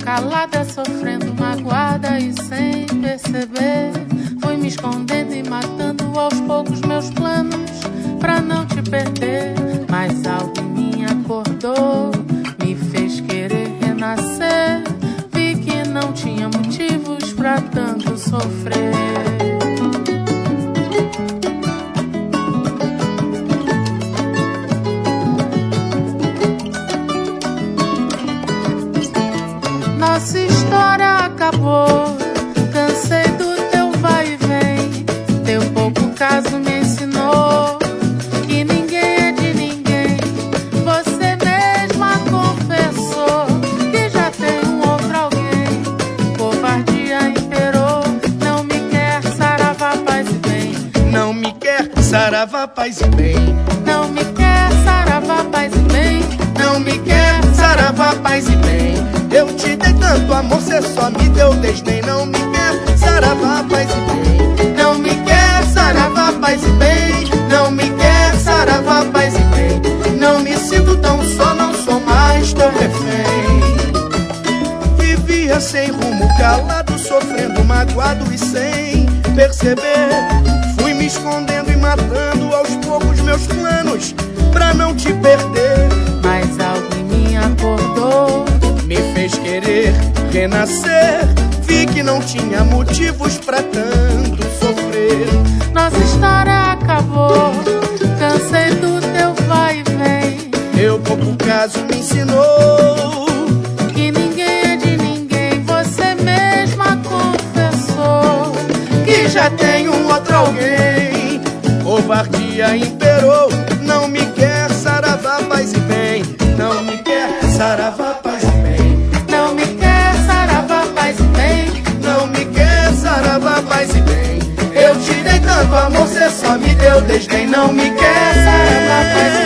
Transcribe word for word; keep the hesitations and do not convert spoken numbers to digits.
calada, sofrendo magoada e sem perceber. Fui me escondendo e matando aos poucos meus planos pra não te perder. Mas algo em mim acordou, me fez querer renascer. Vi que não tinha motivos pra tanto sofrer. Nossa história acabou, cansei do teu vai e vem. Teu pouco caso me ensinou que ninguém é de ninguém. Você mesma confessou que já tem um outro alguém. Covardia imperou, não me quer, saravá, paz e bem. Não me quer, saravá, paz e bem. Não me quer, saravá, paz e bem. Não me quer, saravá, paz e bem. Eu te dei tanto amor, cê só me deu desdém. Não me quer, saravá, paz e bem. Não me quer, saravá, paz e bem. Não me quer, saravá, paz e bem. Não me sinto tão só, não sou mais teu refém. Vivia sem rumo, calado, sofrendo, magoado e sem perceber. Fui me escondendo e matando aos poucos meus planos pra não te perder. Mas algo em mim acordou, me fez querer renascer. Vi que não tinha motivos pra tanto sofrer. nossa história acabou, cansei do teu vai e vem. Meu pouco caso me ensinou Que ninguém é de ninguém, você mesma confessou que já tem um outro alguém. Covardia imperou, não me quer, saravá, paz e bem. Não me quer, saravá, paz e bem. Não me quer, saravá, paz e bem. Não me quer, saravá, paz e bem. Eu te dei tanto amor, cê só me deu desdém. Não me quer, saravá, paz e bem.